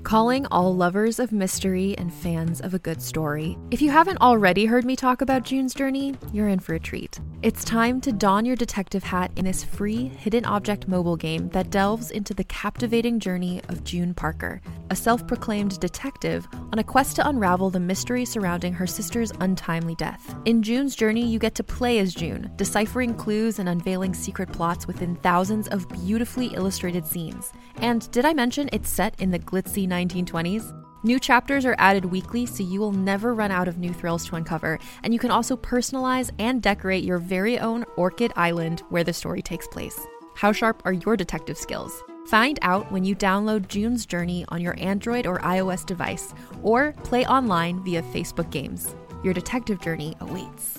Calling all lovers of mystery and fans of a good story. If you haven't already heard me talk about June's Journey, you're in for a treat. It's time to don your detective hat in this free hidden object mobile game that delves into the captivating journey of June Parker, a self-proclaimed detective on a quest to unravel the mystery surrounding her sister's untimely death. In June's Journey, you get to play as June, deciphering clues and unveiling secret plots within thousands of beautifully illustrated scenes. And did I mention it's set in the glitzy 1920s? New chapters are added weekly, so you will never run out of new thrills to uncover, and you can also personalize and decorate your very own Orchid Island where the story takes place. How sharp are your detective skills? Find out when you download June's Journey on your Android or iOS device, or play online via Facebook Games. Your detective journey awaits.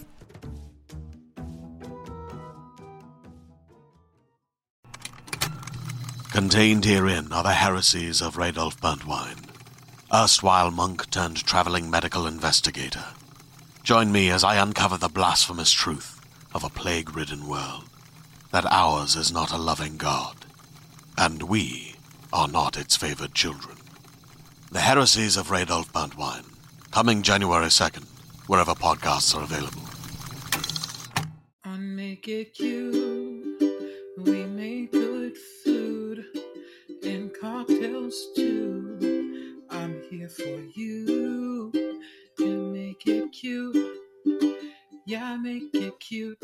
Contained herein are the heresies of Radolf Burntwine, erstwhile monk turned traveling medical investigator. Join me as I uncover the blasphemous truth of a plague-ridden world, that ours is not a loving God, and we are not its favored children. The heresies of Radolf Burntwine, coming January 2nd, wherever podcasts are available. On Make It Cute, we make good food and cocktails too. I'm here for you and make it cute. Yeah, make it cute.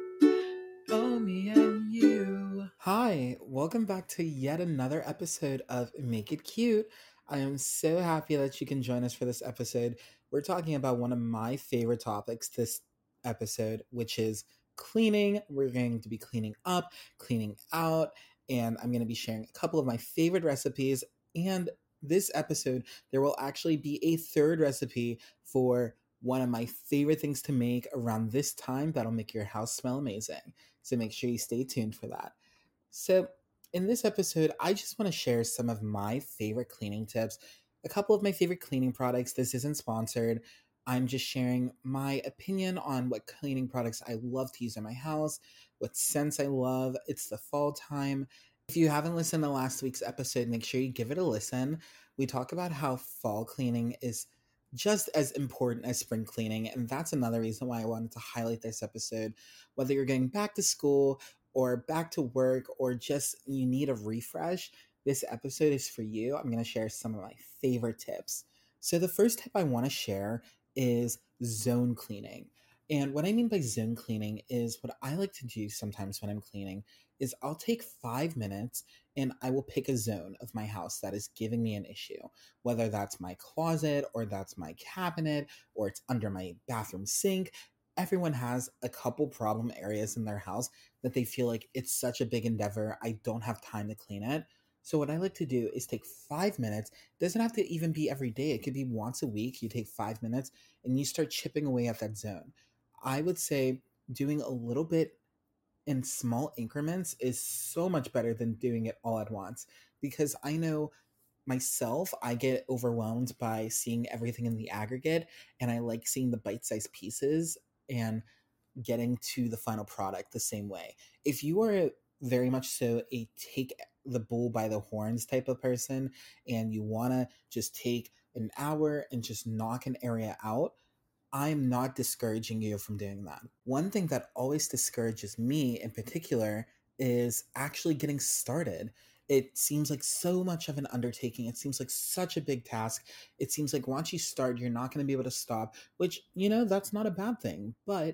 Oh, me and you. Hi, welcome back to yet another episode of Make It Cute. I am so happy that you can join us for this episode. We're talking about one of my favorite topics this episode, which is cleaning. We're going to be cleaning up, cleaning out, and I'm going to be sharing a couple of my favorite recipes. And this episode, there will actually be a third recipe for one of my favorite things to make around this time that'll make your house smell amazing. So make sure you stay tuned for that. So in this episode, I just want to share some of my favorite cleaning tips, a couple of my favorite cleaning products. This isn't sponsored. I'm just sharing my opinion on what cleaning products I love to use in my house, what scents I love. It's the fall time. If you haven't listened to last week's episode, make sure you give it a listen. We talk about how fall cleaning is just as important as spring cleaning, and that's another reason why I wanted to highlight this episode. Whether you're going back to school or back to work or just you need a refresh, this episode is for you. I'm going to share some of my favorite tips. So the first tip I want to share is zone cleaning. And what I mean by zone cleaning is what I like to do sometimes when I'm cleaning is I'll take 5 minutes and I will pick a zone of my house that is giving me an issue, whether that's my closet or that's my cabinet or it's under my bathroom sink. Everyone has a couple problem areas in their house that they feel like it's such a big endeavor. I don't have time to clean it. So what I like to do is take 5 minutes. It doesn't have to even be every day. It could be once a week. You take 5 minutes and you start chipping away at that zone. I would say doing a little bit in small increments is so much better than doing it all at once, because I know myself, I get overwhelmed by seeing everything in the aggregate, and I like seeing the bite-sized pieces and getting to the final product the same way. If you are very much so a take the bull by the horns type of person and you want to just take an hour and just knock an area out, I'm not discouraging you from doing that. One thing that always discourages me in particular is actually getting started. It seems like so much of an undertaking. It seems like such a big task. It seems like once you start, you're not going to be able to stop, which, that's not a bad thing. But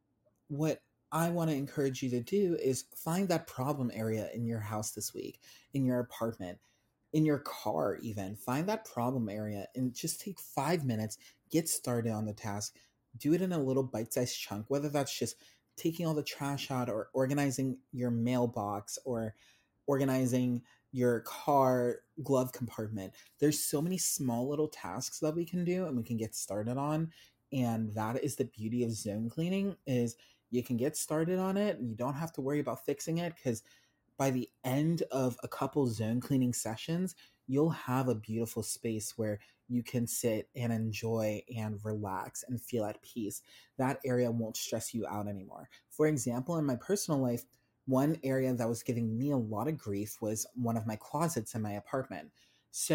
what I want to encourage you to do is find that problem area in your house this week, in your apartment, in your car even. Find that problem area and just take 5 minutes, get started on the task. Do it in a little bite-sized chunk, whether that's just taking all the trash out or organizing your mailbox or organizing your car glove compartment. There's so many small little tasks that we can do and we can get started on. And that is the beauty of zone cleaning, is you can get started on it and you don't have to worry about fixing it, because by the end of a couple zone cleaning sessions, you'll have a beautiful space where you can sit and enjoy and relax and feel at peace. That area won't stress you out anymore. For example, in my personal life, one area that was giving me a lot of grief was one of my closets in my apartment. So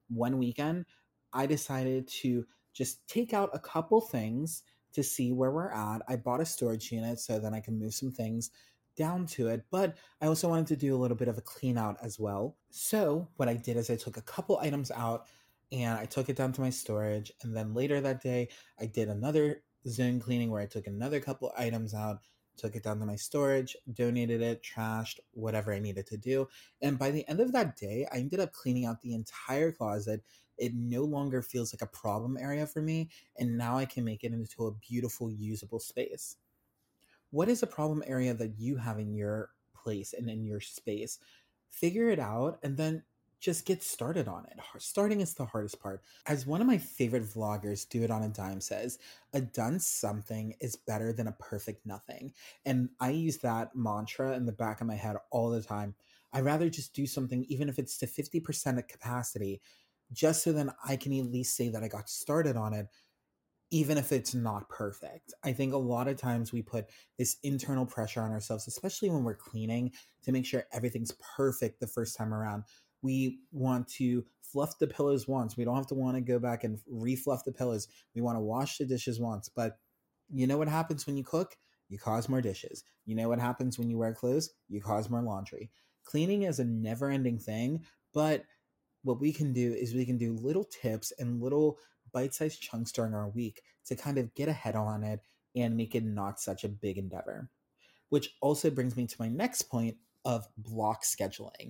one weekend, I decided to just take out a couple things to see where we're at. I bought a storage unit so then I can move some things down to it, but I also wanted to do a little bit of a clean out as well. So what I did is I took a couple items out and I took it down to my storage. And then later that day, I did another zone cleaning where I took another couple items out, took it down to my storage, donated it, trashed, whatever I needed to do. And by the end of that day, I ended up cleaning out the entire closet. It no longer feels like a problem area for me. And now I can make it into a beautiful, usable space. What is a problem area that you have in your place and in your space? Figure it out and then just get started on it. Starting is the hardest part. As one of my favorite vloggers, Do It On a Dime, says, a done something is better than a perfect nothing. And I use that mantra in the back of my head all the time. I'd rather just do something, even if it's to 50% of capacity, just so then I can at least say that I got started on it, even if it's not perfect. I think a lot of times we put this internal pressure on ourselves, especially when we're cleaning, to make sure everything's perfect the first time around. We want to fluff the pillows once. We don't have to want to go back and refluff the pillows. We want to wash the dishes once. But you know what happens when you cook? You cause more dishes. You know what happens when you wear clothes? You cause more laundry. Cleaning is a never ending thing, but what we can do is we can do little tips and little bite-sized chunks during our week to kind of get ahead on it and make it not such a big endeavor. Which also brings me to my next point of block scheduling.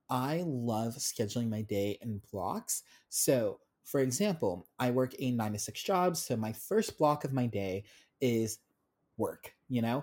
I love scheduling my day in blocks. So, for example, I work a 9 to 6 job. So, my first block of my day is work.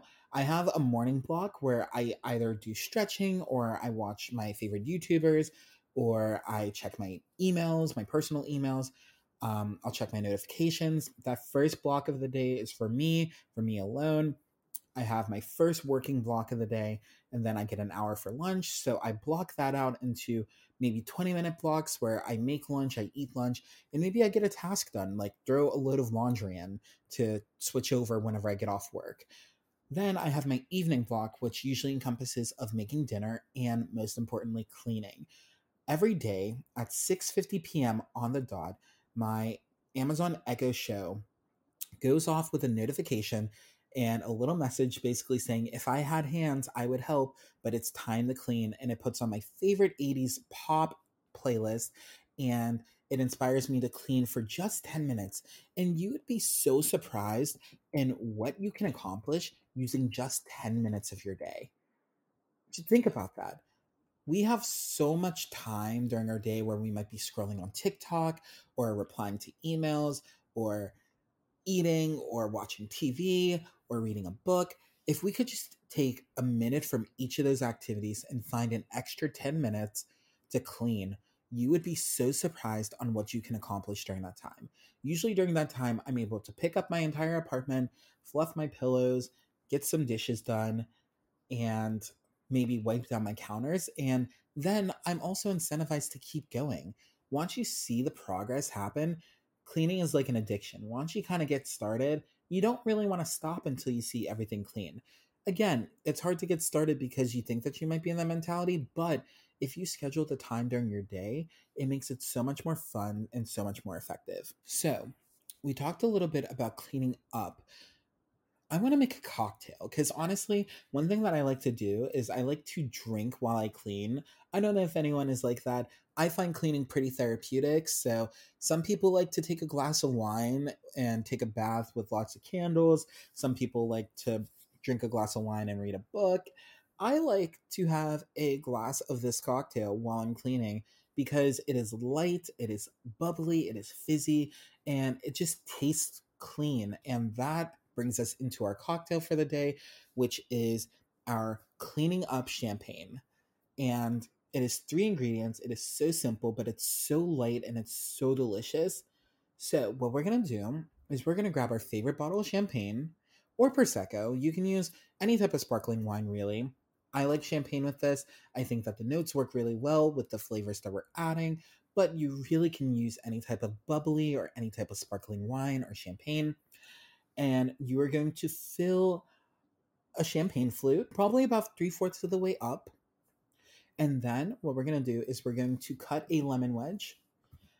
I have a morning block where I either do stretching or I watch my favorite YouTubers or I check my emails, my personal emails. I'll check my notifications. That first block of the day is for me alone. I have my first working block of the day, and then I get an hour for lunch. So I block that out into maybe 20-minute blocks where I make lunch, I eat lunch, and maybe I get a task done, like throw a load of laundry in to switch over whenever I get off work. Then I have my evening block, which usually encompasses of making dinner and, most importantly, cleaning. Every day at 6:50 p.m. on the dot, my Amazon Echo Show goes off with a notification and a little message basically saying, if I had hands, I would help, but it's time to clean. And it puts on my favorite 80s pop playlist and it inspires me to clean for just 10 minutes. And you would be so surprised in what you can accomplish using just 10 minutes of your day. Just think about that. We have so much time during our day where we might be scrolling on TikTok or replying to emails or eating or watching TV or reading a book. If we could just take a minute from each of those activities and find an extra 10 minutes to clean, you would be so surprised on what you can accomplish during that time. Usually during that time, I'm able to pick up my entire apartment, fluff my pillows, get some dishes done, and maybe wipe down my counters. And then I'm also incentivized to keep going. Once you see the progress happen, cleaning is like an addiction. Once you kind of get started, you don't really want to stop until you see everything clean. Again, it's hard to get started because you think that you might be in that mentality, but if you schedule the time during your day, it makes it so much more fun and so much more effective. So, we talked a little bit about cleaning up. I want to make a cocktail because honestly, one thing that I like to do is I like to drink while I clean. I don't know if anyone is like that. I find cleaning pretty therapeutic. So, some people like to take a glass of wine and take a bath with lots of candles. Some people like to drink a glass of wine and read a book. I like to have a glass of this cocktail while I'm cleaning because it is light, it is bubbly, it is fizzy, and it just tastes clean. And that brings us into our cocktail for the day, which is our cleaning up champagne. And it is 3 ingredients. It is so simple, but it's so light and it's so delicious. So, what we're going to do is we're going to grab our favorite bottle of champagne or Prosecco. You can use any type of sparkling wine, really. I like champagne with this. I think that the notes work really well with the flavors that we're adding, but you really can use any type of bubbly or any type of sparkling wine or champagne. And you are going to fill a champagne flute, probably about 3/4 of the way up. And then what we're going to do is we're going to cut a lemon wedge.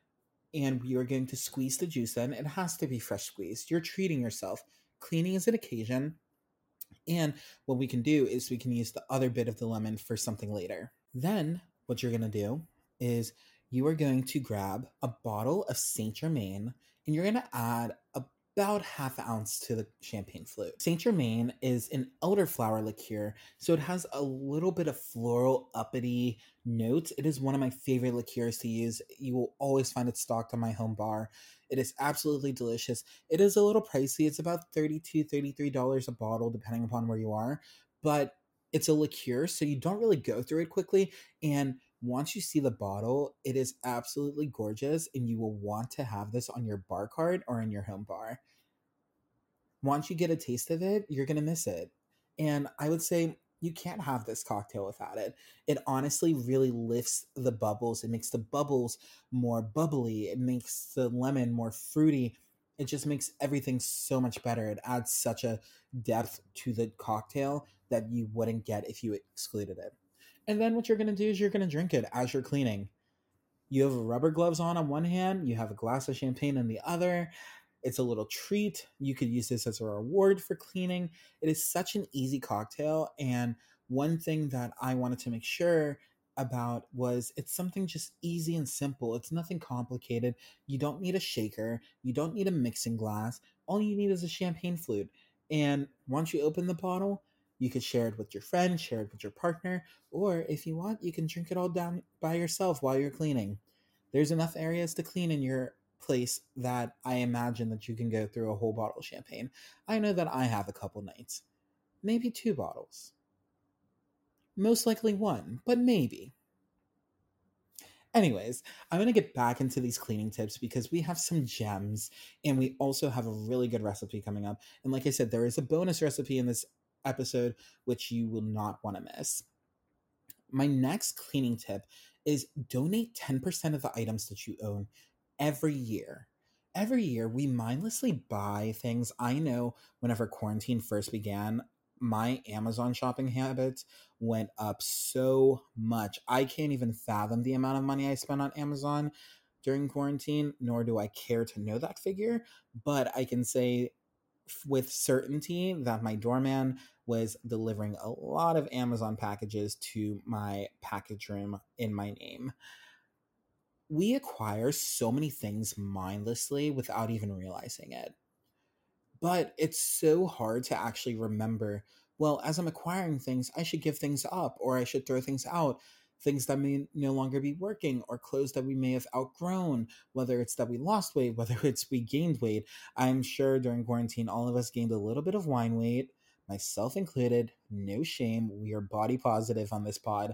and we are going to squeeze the juice in. It has to be fresh squeezed. You're treating yourself. Cleaning is an occasion. And what we can do is we can use the other bit of the lemon for something later. Then what you're going to do is you are going to grab a bottle of Saint Germain and you're going to add about half an ounce to the champagne flute. Saint Germain is an elderflower liqueur, so it has a little bit of floral uppity notes. It is one of my favorite liqueurs to use. You will always find it stocked on my home bar. It is absolutely delicious. It is a little pricey. It's about $32, $33 a bottle, depending upon where you are, but it's a liqueur, so you don't really go through it quickly. And once you see the bottle, it is absolutely gorgeous, and you will want to have this on your bar cart or in your home bar. Once you get a taste of it, you're going to miss it. And I would say you can't have this cocktail without it. It honestly really lifts the bubbles. It makes the bubbles more bubbly. It makes the lemon more fruity. It just makes everything so much better. It adds such a depth to the cocktail that you wouldn't get if you excluded it. And then what you're going to do is you're going to drink it as you're cleaning. You have rubber gloves on one hand, you have a glass of champagne in the other. It's a little treat. You could use this as a reward for cleaning. It is such an easy cocktail. And one thing that I wanted to make sure about was it's something just easy and simple. It's nothing complicated. You don't need a shaker. You don't need a mixing glass. All you need is a champagne flute. And once you open the bottle, you could share it with your friend, share it with your partner, or if you want, you can drink it all down by yourself while you're cleaning. There's enough areas to clean in your place that I imagine that you can go through a whole bottle of champagne. I know that I have a couple nights. Maybe 2 bottles. Most likely 1, but maybe. Anyways, I'm going to get back into these cleaning tips because we have some gems and we also have a really good recipe coming up. And like I said, there is a bonus recipe in this episode which you will not want to miss. My next cleaning tip is donate 10% of the items that you own every year. Every year, we mindlessly buy things. I know whenever quarantine first began, my Amazon shopping habits went up so much. I can't even fathom the amount of money I spent on Amazon during quarantine, nor do I care to know that figure. But I can say with certainty that my doorman was delivering a lot of Amazon packages to my package room in my name. We acquire so many things mindlessly without even realizing it. But it's so hard to actually remember, well, as I'm acquiring things, I should give things up or I should throw things out, things that may no longer be working or clothes that we may have outgrown, whether it's that we lost weight, whether it's we gained weight. I'm sure during quarantine, all of us gained a little bit of wine weight, myself included. No shame. We are body positive on this pod.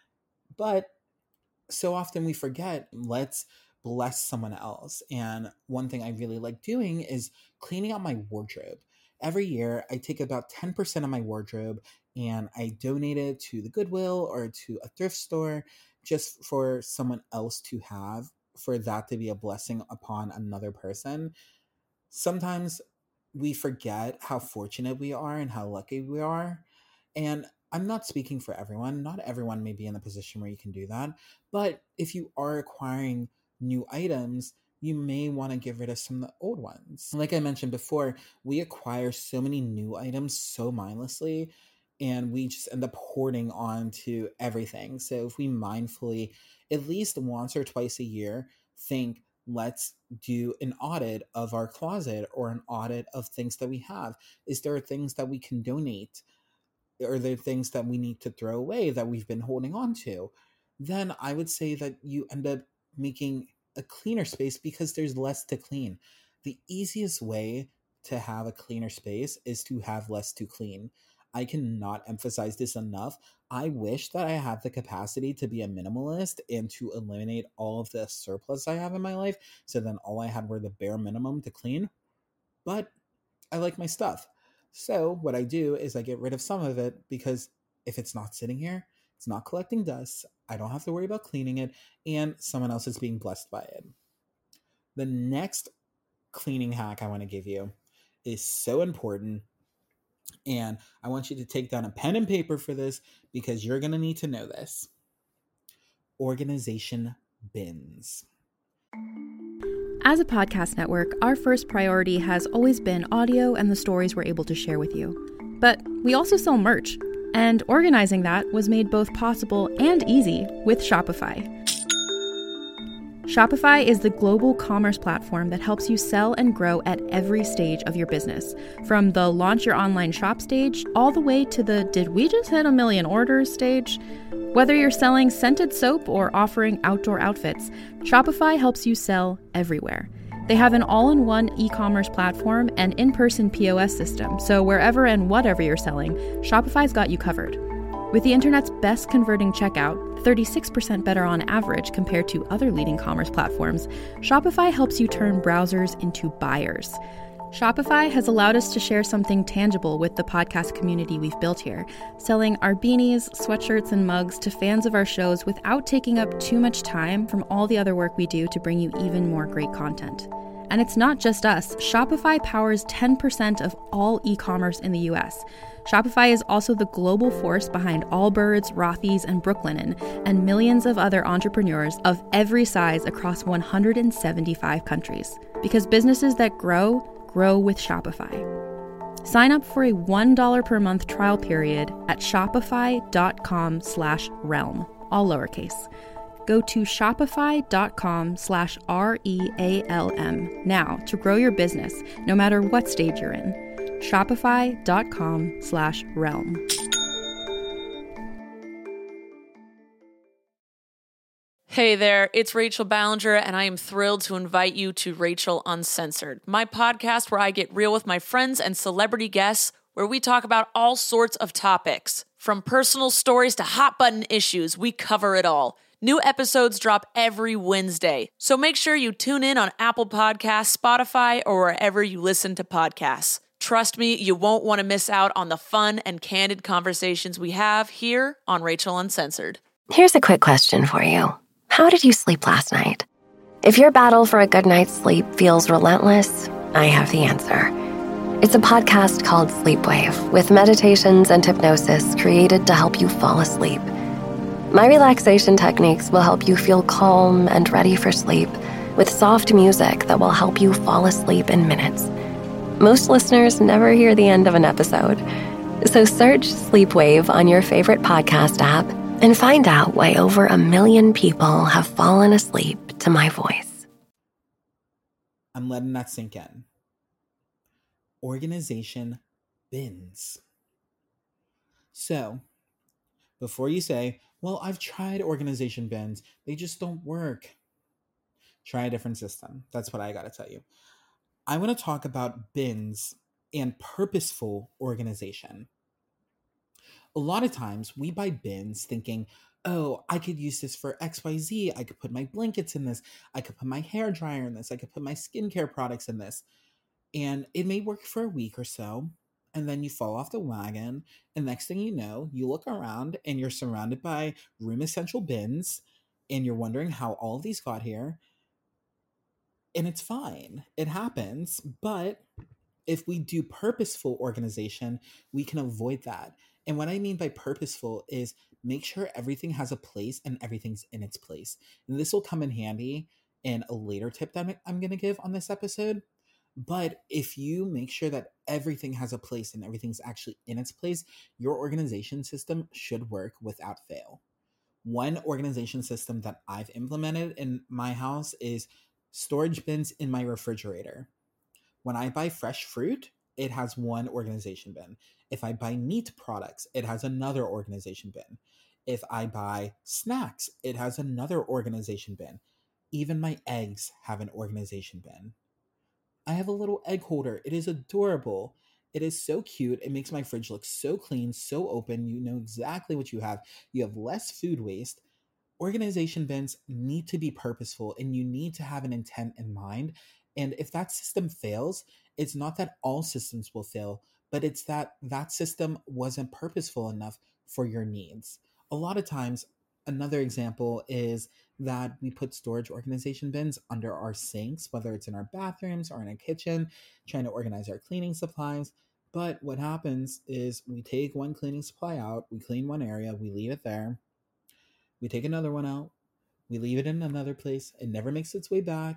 But so often we forget, let's bless someone else. And one thing I really like doing is cleaning out my wardrobe. Every year, I take about 10% of my wardrobe and I donate it to the Goodwill or to a thrift store just for someone else to have, for that to be a blessing upon another person. Sometimes we forget how fortunate we are and how lucky we are. And I'm not speaking for everyone. Not everyone may be in a position where you can do that. But if you are acquiring new items, you may want to get rid of some of the old ones. Like I mentioned before, we acquire so many new items so mindlessly, and we just end up hoarding on to everything. So if we mindfully, at least once or twice a year, think, let's do an audit of our closet or an audit of things that we have. Is there things that we can donate? Are there things that we need to throw away that we've been holding on to? Then I would say that you end up making a cleaner space because there's less to clean. The easiest way to have a cleaner space is to have less to clean. I cannot emphasize this enough. I wish that I had the capacity to be a minimalist and to eliminate all of the surplus I have in my life, so then all I had were the bare minimum to clean. But I like my stuff. So what I do is I get rid of some of it because if it's not sitting here, it's not collecting dust, I don't have to worry about cleaning it, and someone else is being blessed by it. The next cleaning hack I want to give you is so important, and I want you to take down a pen and paper for this because you're going to need to know this. Organization bins. As a podcast network, our first priority has always been audio and the stories we're able to share with you. But we also sell merch, and organizing that was made both possible and easy with Shopify. Shopify is the global commerce platform that helps you sell and grow at every stage of your business, from the launch your online shop stage all the way to the did we just hit 1 million orders stage. Whether you're selling scented soap or offering outdoor outfits, Shopify helps you sell everywhere. They have an all-in-one e-commerce platform and in-person POS system, so wherever and whatever you're selling, Shopify's got you covered. With the internet's best converting checkout, 36% better on average compared to other leading commerce platforms, Shopify helps you turn browsers into buyers. Shopify has allowed us to share something tangible with the podcast community we've built here, selling our beanies, sweatshirts, and mugs to fans of our shows without taking up too much time from all the other work we do to bring you even more great content. And it's not just us. Shopify powers 10% of all e-commerce in the US. Shopify is also the global force behind Allbirds, Rothy's, and Brooklinen, and millions of other entrepreneurs of every size across 175 countries. Because businesses that grow with Shopify. Sign up for a $1 per month trial period at shopify.com/realm, all lowercase. Go to shopify.com/REALM now to grow your business, no matter what stage you're in. Shopify.com/realm. Hey there, it's Rachel Ballinger, and I am thrilled to invite you to Rachel Uncensored, my podcast where I get real with my friends and celebrity guests, where we talk about all sorts of topics. From personal stories to hot-button issues, we cover it all. New episodes drop every Wednesday, so make sure you tune in on Apple Podcasts, Spotify, or wherever you listen to podcasts. Trust me, you won't want to miss out on the fun and candid conversations we have here on Rachel Uncensored. Here's a quick question for you. How did you sleep last night? If your battle for a good night's sleep feels relentless, I have the answer. It's a podcast called Sleepwave, with meditations and hypnosis created to help you fall asleep. My relaxation techniques will help you feel calm and ready for sleep, with soft music that will help you fall asleep in minutes. Most listeners never hear the end of an episode, so search Sleepwave on your favorite podcast app and find out why over 1 million people have fallen asleep to my voice. I'm letting that sink in. Organization bins. So, before you say, well, I've tried organization bins, they just don't work. Try a different system. That's what I gotta tell you. I want to talk about bins and purposeful organization. A lot of times we buy bins thinking, oh, I could use this for XYZ. I could put my blankets in this. I could put my hair dryer in this. I could put my skincare products in this. And it may work for a week or so. And then you fall off the wagon. And next thing you know, you look around and you're surrounded by room essential bins. And you're wondering how all of these got here. And it's fine. It happens. But if we do purposeful organization, we can avoid that. And what I mean by purposeful is make sure everything has a place and everything's in its place. And this will come in handy in a later tip that I'm going to give on this episode. But if you make sure that everything has a place and everything's actually in its place, your organization system should work without fail. One organization system that I've implemented in my house is storage bins in my refrigerator. When I buy fresh fruit, it has one organization bin. If I buy meat products, it has another organization bin. If I buy snacks, it has another organization bin. Even my eggs have an organization bin. I have a little egg holder. It is adorable. It is so cute. It makes my fridge look so clean, so open. You know exactly what you have. You have less food waste. Organization bins need to be purposeful and you need to have an intent in mind. And if that system fails, it's not that all systems will fail, but it's that that system wasn't purposeful enough for your needs. A lot of times, another example is that we put storage organization bins under our sinks, whether it's in our bathrooms or in our kitchen, trying to organize our cleaning supplies. But what happens is we take one cleaning supply out, we clean one area, we leave it there. We take another one out, we leave it in another place, it never makes its way back.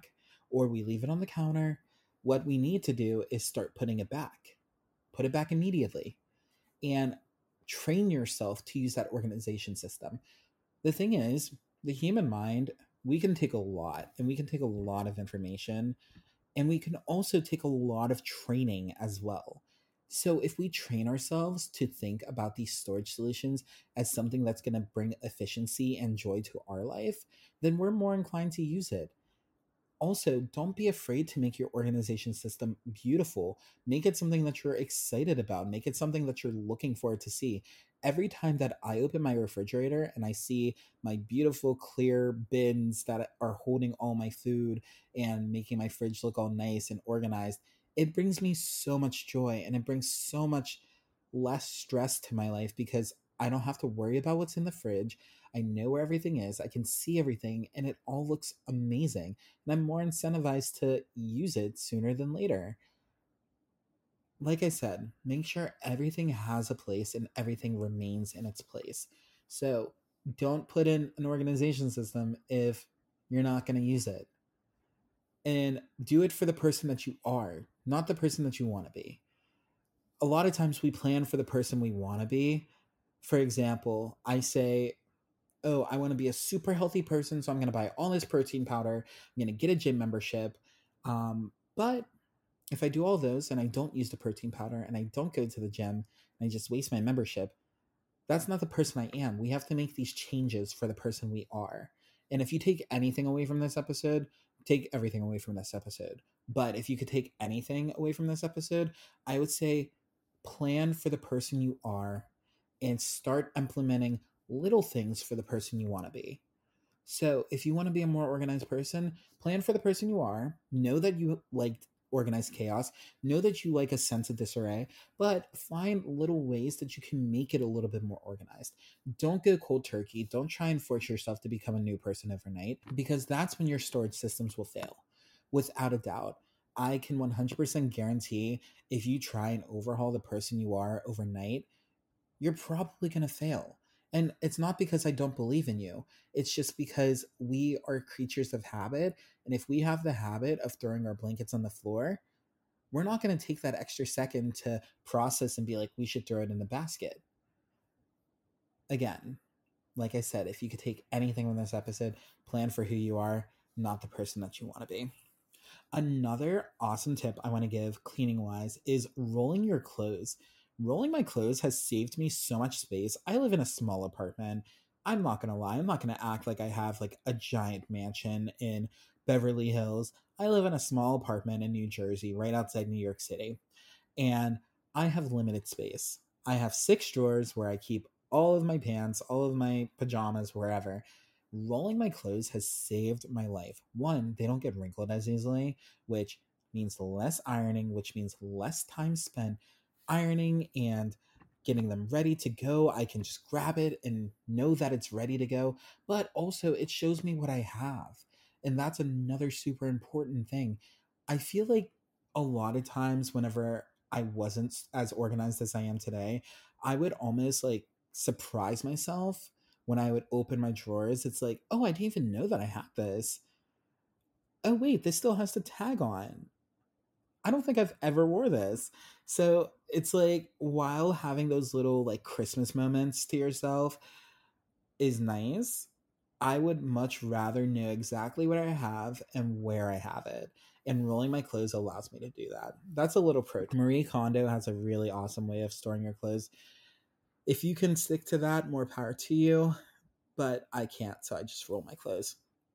or we leave it on the counter. What we need to do is start putting it back. Put it back immediately and train yourself to use that organization system. The thing is, the human mind, we can take a lot and we can take a lot of information, and we can also take a lot of training as well. So if we train ourselves to think about these storage solutions as something that's going to bring efficiency and joy to our life, then we're more inclined to use it. Also, don't be afraid to make your organization system beautiful. Make it something that you're excited about. Make it something that you're looking forward to see. Every time that I open my refrigerator and I see my beautiful clear bins that are holding all my food and making my fridge look all nice and organized, it brings me so much joy, and it brings so much less stress to my life because I don't have to worry about what's in the fridge. I know where everything is. I can see everything, and it all looks amazing. And I'm more incentivized to use it sooner than later. Like I said, make sure everything has a place and everything remains in its place. So don't put in an organization system if you're not going to use it. And do it for the person that you are, not the person that you want to be. A lot of times we plan for the person we want to be. For example, I say, oh, I want to be a super healthy person, so I'm going to buy all this protein powder. I'm going to get a gym membership. But if I do all those and I don't use the protein powder and I don't go to the gym and I just waste my membership, that's not the person I am. We have to make these changes for the person we are. And if you take anything away from this episode, take everything away from this episode. But if you could take anything away from this episode, I would say plan for the person you are and start implementing little things for the person you want to be. So if you want to be a more organized person, plan for the person you are. Know that you like organized chaos. Know that you like a sense of disarray, but find little ways that you can make it a little bit more organized. Don't go cold turkey. Don't try and force yourself to become a new person overnight, because that's when your storage systems will fail. Without a doubt, I can 100% guarantee if you try and overhaul the person you are overnight, you're probably going to fail. And it's not because I don't believe in you. It's just because we are creatures of habit. And if we have the habit of throwing our blankets on the floor, we're not going to take that extra second to process and be like, we should throw it in the basket. Again, like I said, if you could take anything from this episode, plan for who you are, not the person that you want to be. Another awesome tip I want to give cleaning wise is rolling your clothes. Rolling my clothes has saved me so much space. I live in a small apartment. I'm not going to lie. I'm not going to act like I have like a giant mansion in Beverly Hills. I live in a small apartment in New Jersey, right outside New York City. And I have limited space. I have 6 drawers where I keep all of my pants, all of my pajamas, wherever. Rolling my clothes has saved my life. One, they don't get wrinkled as easily, which means less ironing, which means less time spent ironing and getting them ready to go. I can just grab it and know that it's ready to go. But also, it shows me what I have. And that's another super important thing. I feel like a lot of times, whenever I wasn't as organized as I am today, I would almost like surprise myself when I would open my drawers. It's like, oh, I didn't even know that I had this. Oh, wait, this still has the tag on. I don't think I've ever wore this. So it's like, while having those little like Christmas moments to yourself is nice, I would much rather know exactly what I have and where I have it. And rolling my clothes allows me to do that. That's a little pro. Marie Kondo has a really awesome way of storing your clothes. If you can stick to that, more power to you. But I can't, so I just roll my clothes.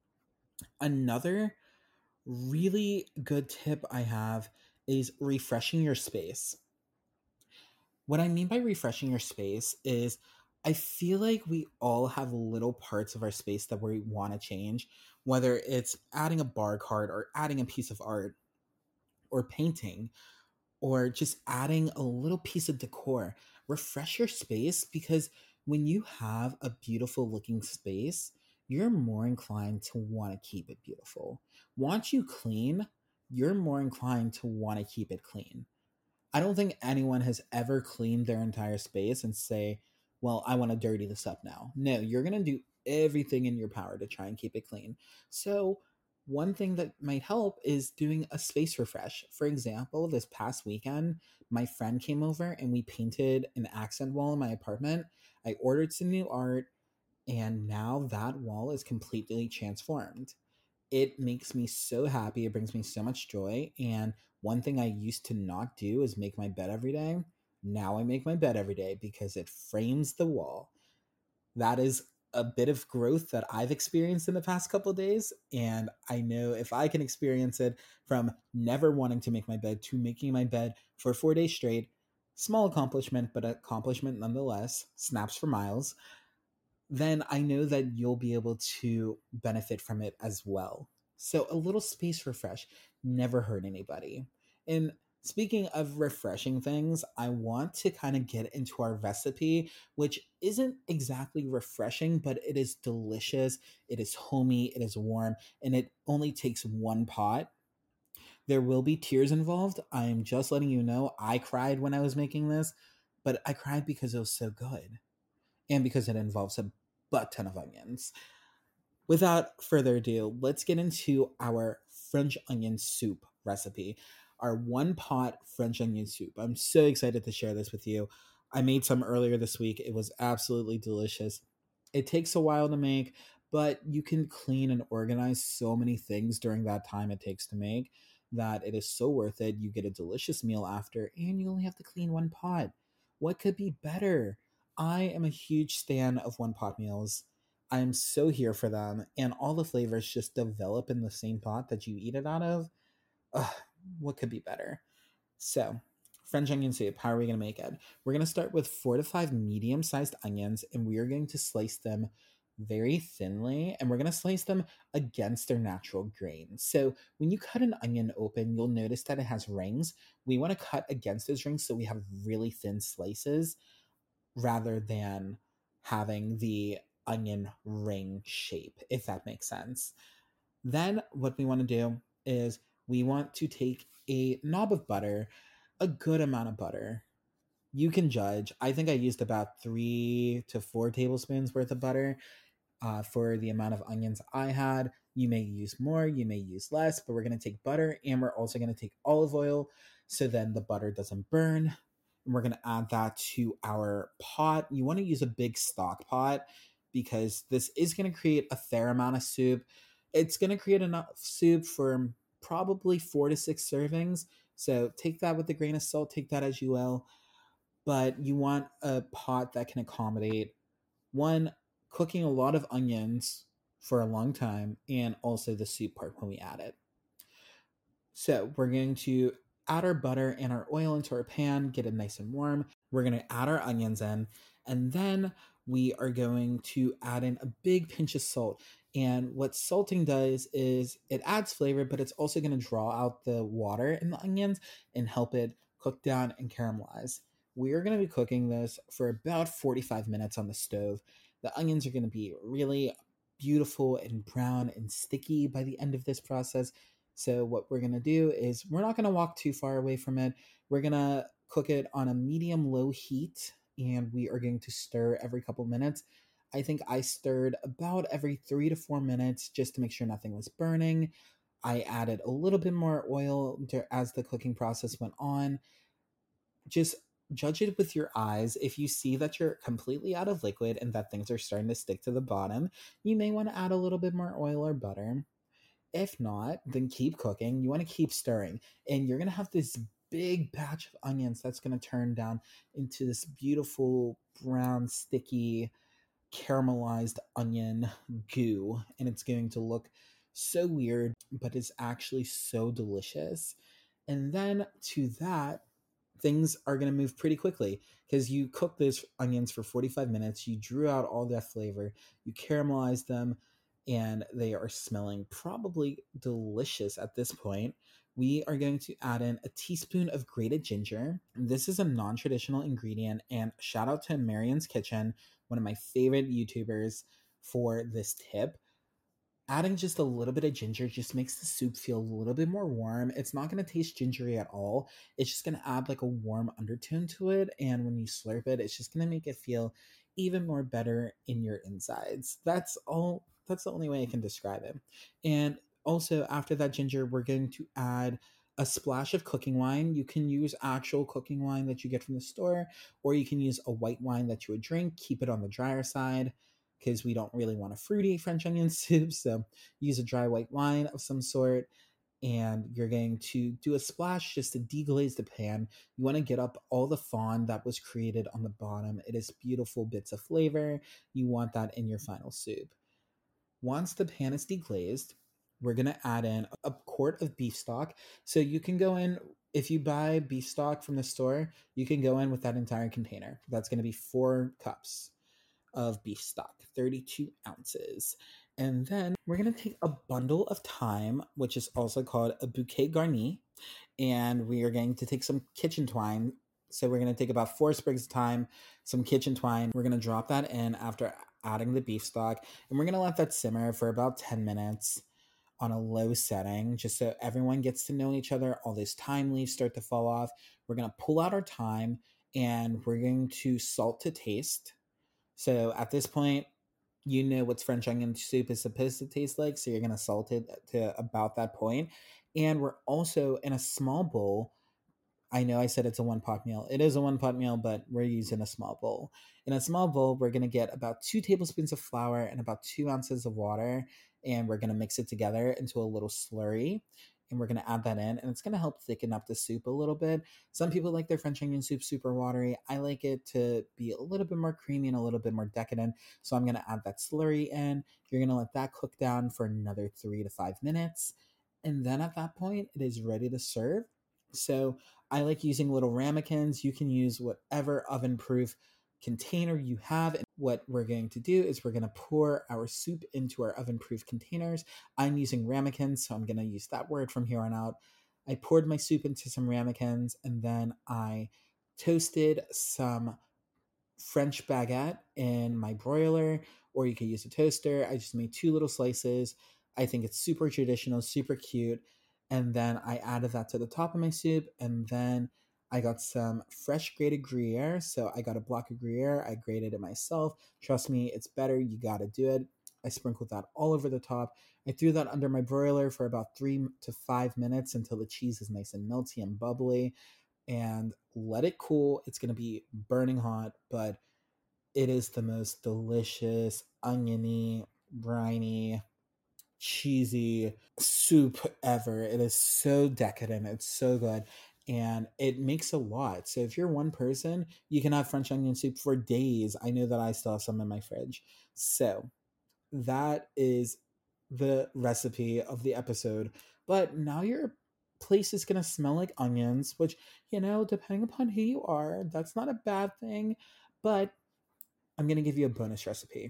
Another really good tip I have is refreshing your space. What I mean by refreshing your space is I feel like we all have little parts of our space that we want to change, whether it's adding a bar cart or adding a piece of art or painting or just adding a little piece of decor. Refresh your space, because when you have a beautiful looking space, you're more inclined to want to keep it beautiful. Once you clean, you're more inclined to want to keep it clean. I don't think anyone has ever cleaned their entire space and say, well, I want to dirty this up now. No, you're going to do everything in your power to try and keep it clean. So one thing that might help is doing a space refresh. For example, this past weekend, my friend came over and we painted an accent wall in my apartment. I ordered some new art, and now that wall is completely transformed. It makes me so happy. It brings me so much joy. And one thing I used to not do is make my bed every day. Now I make my bed every day because it frames the wall. That is a bit of growth that I've experienced in the past couple of days. And I know if I can experience it from never wanting to make my bed to making my bed for 4 days straight, small accomplishment, but accomplishment nonetheless, snaps for miles, then I know that you'll be able to benefit from it as well. So a little space refresh never hurt anybody. And speaking of refreshing things, I want to kind of get into our recipe, which isn't exactly refreshing, but it is delicious. It is homey, it is warm, and it only takes one pot. There will be tears involved. I am just letting you know. I cried when I was making this, but I cried because it was so good and because it involves a butt ton of onions. Without further ado, let's get into our French onion soup recipe. Our one pot French onion soup. I'm so excited to share this with you. I made some earlier this week. It was absolutely delicious. It takes a while to make, but you can clean and organize so many things during that time it takes to make that it is so worth it. You get a delicious meal after, and you only have to clean one pot. What could be better? I am a huge stan of one pot meals. I am so here for them, and all the flavors just develop in the same pot that you eat it out of. Ugh, what could be better? So, French onion soup, how are we going to make it? We're going to start with 4 to 5 medium sized onions, and we are going to slice them very thinly, and we're going to slice them against their natural grain. So, when you cut an onion open, you'll notice that it has rings. We want to cut against those rings so we have really thin slices rather than having the onion ring shape, if that makes sense. Then what we want to do is we want to take a knob of butter, a good amount of butter. You can judge. I think I used about 3 to 4 tablespoons worth of butter for the amount of onions I had. You may use more, you may use less, but we're going to take butter and we're also going to take olive oil so then the butter doesn't burn. And we're going to add that to our pot. You want to use a big stock pot because this is going to create a fair amount of soup. It's going to create enough soup for probably 4 to 6 servings. So take that with a grain of salt, take that as you will. But you want a pot that can accommodate one, cooking a lot of onions for a long time, and also the soup part when we add it. So we're going to add our butter and our oil into our pan, get it nice and warm. We're going to add our onions in, and then we are going to add in a big pinch of salt. And what salting does is it adds flavor, but it's also going to draw out the water in the onions and help it cook down and caramelize. We are going to be cooking this for about 45 minutes on the stove. The onions are going to be really beautiful and brown and sticky by the end of this process. So what we're going to do is we're not going to walk too far away from it. We're going to cook it on a medium-low heat, and we are going to stir every couple minutes. I think I stirred about every 3 to 4 minutes just to make sure nothing was burning. I added a little bit more oil as the cooking process went on. Just judge it with your eyes. If you see that you're completely out of liquid and that things are starting to stick to the bottom, you may want to add a little bit more oil or butter. If not, then keep cooking. You want to keep stirring. And you're going to have this big batch of onions that's going to turn down into this beautiful brown, sticky, caramelized onion goo. And it's going to look so weird, but it's actually so delicious. And then to that, things are going to move pretty quickly because you cook those onions for 45 minutes. You drew out all that flavor, you caramelized them, and they are smelling probably delicious at this point. We are going to add in a teaspoon of grated ginger. This is a non-traditional ingredient, and shout out to Marian's Kitchen, one of my favorite YouTubers, for this tip. Adding just a little bit of ginger just makes the soup feel a little bit more warm. It's not going to taste gingery at all. It's just going to add like a warm undertone to it. And when you slurp it, it's just going to make it feel even more better in your insides. That's all. That's the only way I can describe it. And Also, after that ginger, we're going to add a splash of cooking wine. You can use actual cooking wine that you get from the store, or you can use a white wine that you would drink. Keep it on the drier side because we don't really want a fruity French onion soup. So use a dry white wine of some sort. And you're going to do a splash just to deglaze the pan. You want to get up all the fond that was created on the bottom. It is beautiful bits of flavor. You want that in your final soup. Once the pan is deglazed, we're going to add in a quart of beef stock. So you can go in, if you buy beef stock from the store, you can go in with that entire container. That's going to be 4 cups of beef stock, 32 ounces. And then we're going to take a bundle of thyme, which is also called a bouquet garni, and we are going to take some kitchen twine. So we're going to take about 4 sprigs of thyme, some kitchen twine. We're going to drop that in after adding the beef stock, and we're going to let that simmer for about 10 minutes on a low setting, just so everyone gets to know each other. All those thyme leaves start to fall off. We're going to pull out our thyme, and we're going to salt to taste. So at this point, you know what French onion soup is supposed to taste like, so you're going to salt it to about that point. And we're also in a small bowl. I know I said it's a 1-pot meal. It is a 1-pot meal, but we're using a small bowl. In a small bowl, we're going to get about 2 tablespoons of flour and about 2 ounces of water, and we're going to mix it together into a little slurry. And we're going to add that in, and it's going to help thicken up the soup a little bit. Some people like their French onion soup super watery. I like it to be a little bit more creamy and a little bit more decadent. So I'm going to add that slurry in. You're going to let that cook down for another 3 to 5 minutes. And then at that point, it is ready to serve. So I like using little ramekins. You can use whatever oven-proof container you have. And what we're going to do is we're going to pour our soup into our oven-proof containers. I'm using ramekins, so I'm going to use that word from here on out. I poured my soup into some ramekins, and then I toasted some French baguette in my broiler, or you could use a toaster. I just made 2 little slices. I think it's super traditional, super cute. And then I added that to the top of my soup, and then I got some fresh grated Gruyere. So I got a block of Gruyere. I grated it myself. Trust me, it's better. You got to do it. I sprinkled that all over the top. I threw that under my broiler for about 3 to 5 minutes until the cheese is nice and melty and bubbly, and let it cool. It's going to be burning hot, but it is the most delicious, oniony, briny, cheesy soup ever. It is so decadent. It's so good. And it makes a lot. So if you're one person, you can have French onion soup for days. I know that I still have some in my fridge. So that is the recipe of the episode. But now your place is going to smell like onions, which, depending upon who you are, that's not a bad thing. But I'm going to give you a bonus recipe.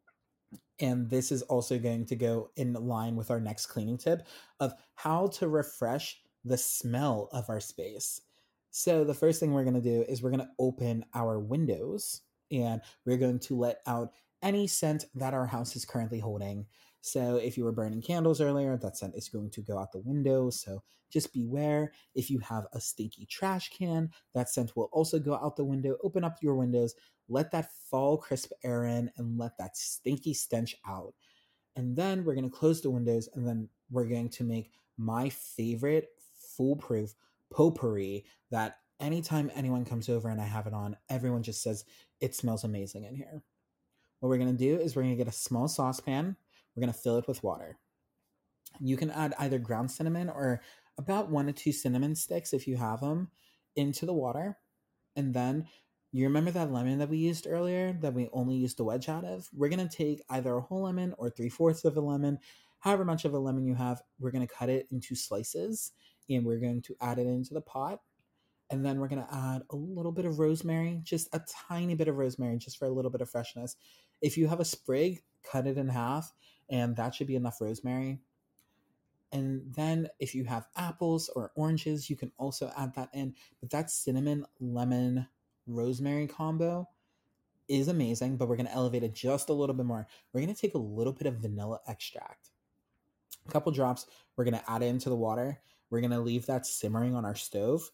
And this is also going to go in line with our next cleaning tip of how to refresh the smell of our space. So the first thing we're going to do is we're going to open our windows, and we're going to let out any scent that our house is currently holding. So if you were burning candles earlier, that scent is going to go out the window. So just beware. If you have a stinky trash can, that scent will also go out the window. Open up your windows, let that fall crisp air in, and let that stinky stench out. And then we're going to close the windows, and then we're going to make my favorite foolproof potpourri that anytime anyone comes over and I have it on, everyone just says, it smells amazing in here. What we're going to do is we're going to get a small saucepan. We're going to fill it with water. You can add either ground cinnamon or about 1 to 2 cinnamon sticks if you have them into the water. And then you remember that lemon that we used earlier that we only used the wedge out of? We're going to take either a whole lemon or 3/4 of a lemon, however much of a lemon you have. We're going to cut it into slices, and we're going to add it into the pot. And then we're going to add a little bit of rosemary, just a tiny bit of rosemary, just for a little bit of freshness. If you have a sprig, cut it in half, and that should be enough rosemary. And then if you have apples or oranges, you can also add that in. But that cinnamon, lemon, rosemary combo is amazing, but we're going to elevate it just a little bit more. We're going to take a little bit of vanilla extract, a couple drops. We're going to add it into the water. We're going to leave that simmering on our stove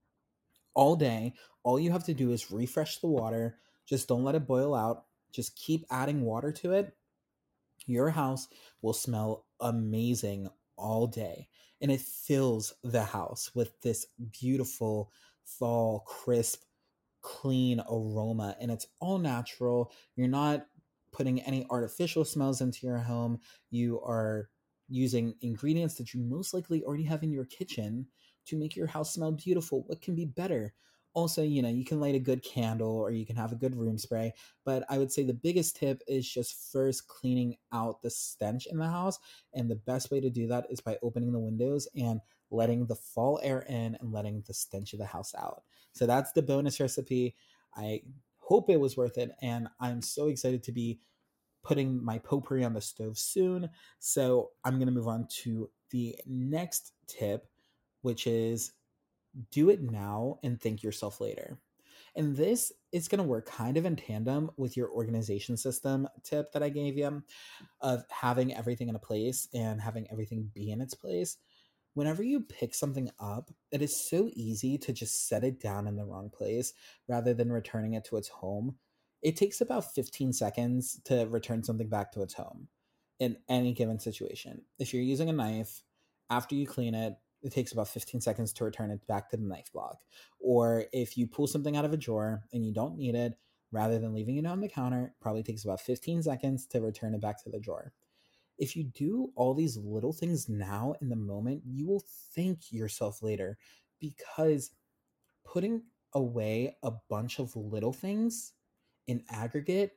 all day. All you have to do is refresh the water. Just don't let it boil out. Just keep adding water to it. Your house will smell amazing all day, and it fills the house with this beautiful fall, crisp, clean aroma, and it's all natural. You're not putting any artificial smells into your home. You are using ingredients that you most likely already have in your kitchen to make your house smell beautiful. What can be better? Also, you can light a good candle or you can have a good room spray, but I would say the biggest tip is just first cleaning out the stench in the house. And the best way to do that is by opening the windows and letting the fall air in and letting the stench of the house out. So that's the bonus recipe. I hope it was worth it. And I'm so excited to be putting my potpourri on the stove soon. So I'm going to move on to the next tip, which is do it now and thank yourself later. And this is going to work kind of in tandem with your organization system tip that I gave you of having everything in a place and having everything be in its place. Whenever you pick something up, it is so easy to just set it down in the wrong place rather than returning it to its home. It takes about 15 seconds to return something back to its home in any given situation. If you're using a knife, after you clean it, it takes about 15 seconds to return it back to the knife block. Or if you pull something out of a drawer and you don't need it, rather than leaving it on the counter, it probably takes about 15 seconds to return it back to the drawer. If you do all these little things now in the moment, you will thank yourself later, because putting away a bunch of little things in aggregate,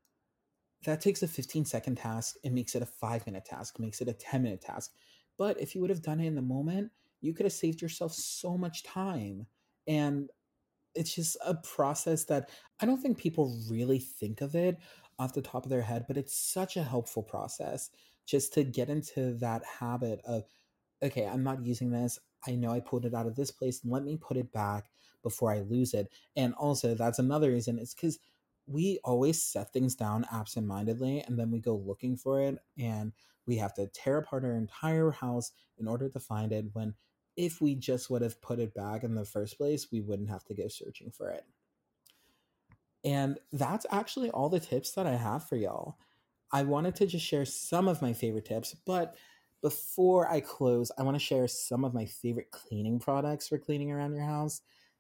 that takes a 15-second task and makes it a 5-minute task, makes it a 10-minute task. But if you would have done it in the moment, you could have saved yourself so much time. And it's just a process that I don't think people really think of it off the top of their head, but it's such a helpful process just to get into that habit of, okay, I'm not using this. I know I pulled it out of this place. Let me put it back before I lose it. And also, that's another reason. It's because we always set things down absentmindedly and then we go looking for it and we have to tear apart our entire house in order to find it, when if we just would have put it back in the first place, we wouldn't have to go searching for it. And that's actually all the tips that I have for y'all. I wanted to just share some of my favorite tips, but before I close, I want to share some of my favorite cleaning products for cleaning around your house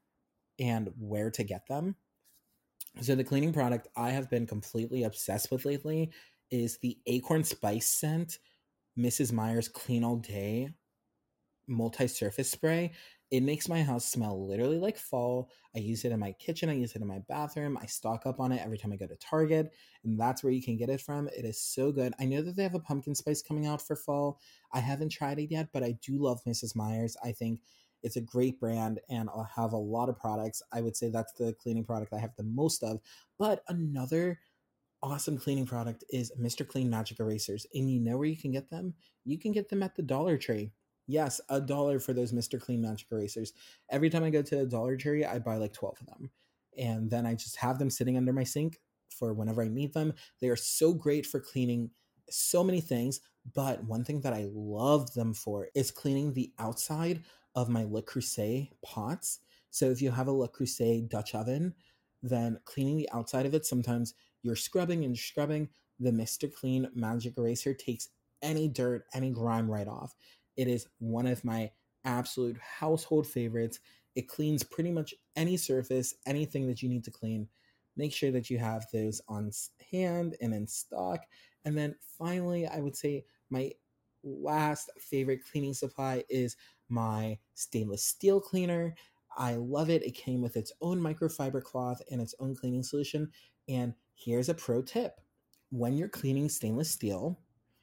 and where to get them. So the cleaning product I have been completely obsessed with lately is the Acorn Spice scent Mrs. Meyer's Clean All Day multi-surface spray. It makes my house smell literally like fall. I use it in my kitchen. I use it in my bathroom. I stock up on it every time I go to Target, and that's where you can get it from. It is so good. I know that they have a pumpkin spice coming out for fall. I haven't tried it yet, but I do love Mrs. Meyer's. I think it's a great brand, and I'll have a lot of products. I would say that's the cleaning product I have the most of. But another awesome cleaning product is Mr. Clean Magic Erasers. And you know where you can get them? You can get them at the Dollar Tree. Yes, $1 for those Mr. Clean Magic Erasers. Every time I go to the Dollar Tree, I buy like 12 of them. And then I just have them sitting under my sink for whenever I need them. They are so great for cleaning so many things. But one thing that I love them for is cleaning the outside of my Le Creuset pots. So if you have a Le Creuset Dutch oven, then cleaning the outside of it, sometimes you're scrubbing and scrubbing. The Mr. Clean Magic Eraser takes any dirt, any grime right off. It is one of my absolute household favorites. It cleans pretty much any surface, anything that you need to clean. Make sure that you have those on hand and in stock. And then finally, I would say my last favorite cleaning supply is my stainless steel cleaner. I love it. It came with its own microfiber cloth and its own cleaning solution. And here's a pro tip. When you're cleaning stainless steel,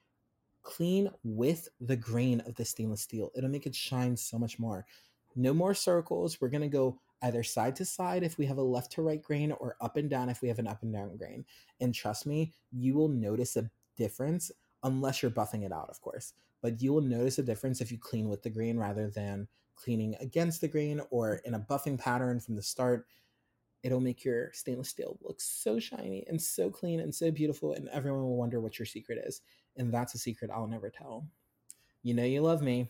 clean with the grain of the stainless steel. It'll make it shine so much more. No more circles. We're going to go either side to side if we have a left to right grain, or up and down if we have an up and down grain. And trust me, you will notice a difference, unless you're buffing it out, of course. But you will notice a difference if you clean with the grain rather than cleaning against the grain or in a buffing pattern from the start. It'll make your stainless steel look so shiny and so clean and so beautiful, and everyone will wonder what your secret is. And that's a secret I'll never tell. You know you love me.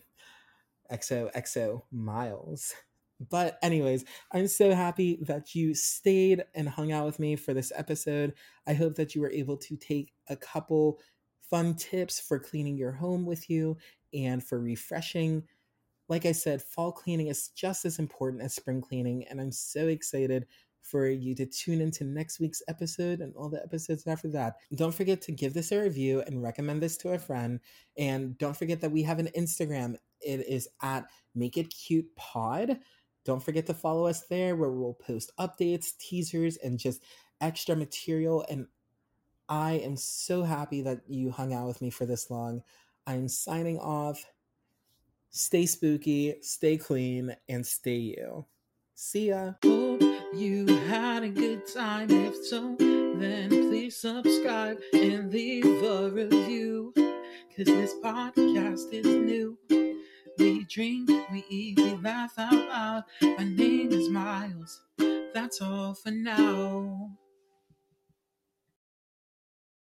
XOXO Miles. But anyways, I'm so happy that you stayed and hung out with me for this episode. I hope that you were able to take a couple fun tips for cleaning your home with you and for refreshing. Like I said, fall cleaning is just as important as spring cleaning, and I'm so excited for you to tune into next week's episode and all the episodes after that. Don't forget to give this a review and recommend this to a friend. And don't forget that we have an Instagram. It is at Make It Cute Pod. Don't forget to follow us there, where we'll post updates, teasers, and just extra material. And I am so happy that you hung out with me for this long. I'm signing off. Stay spooky, stay clean, and stay you. See ya. Hope you had a good time. If so, then please subscribe and leave a review. Cause this podcast is new. We drink, we eat, we laugh out loud. My name is Miles. That's all for now.